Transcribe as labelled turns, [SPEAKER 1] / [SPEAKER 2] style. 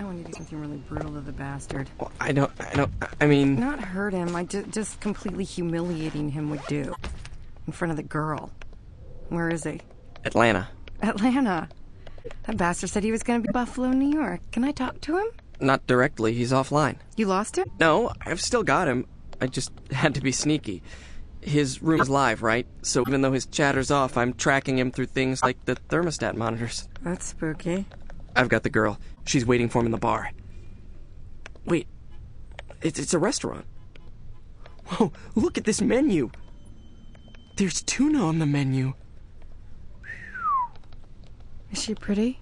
[SPEAKER 1] I want to do something really brutal to the bastard.
[SPEAKER 2] Well, I mean...
[SPEAKER 1] Not hurt him, just completely humiliating him would do. In front of the girl. Where is he?
[SPEAKER 2] Atlanta.
[SPEAKER 1] Atlanta? That bastard said he was going to be Buffalo, New York. Can I talk to him?
[SPEAKER 2] Not directly, he's offline.
[SPEAKER 1] You lost him?
[SPEAKER 2] No, I've still got him. I just had to be sneaky. His room is live, right? So even though his chatter's off, I'm tracking him through things like the thermostat monitors.
[SPEAKER 1] That's spooky.
[SPEAKER 2] I've got the girl. She's waiting for him in the bar. Wait, it's a restaurant. Whoa, look at this menu. There's tuna on the menu.
[SPEAKER 1] Is she pretty?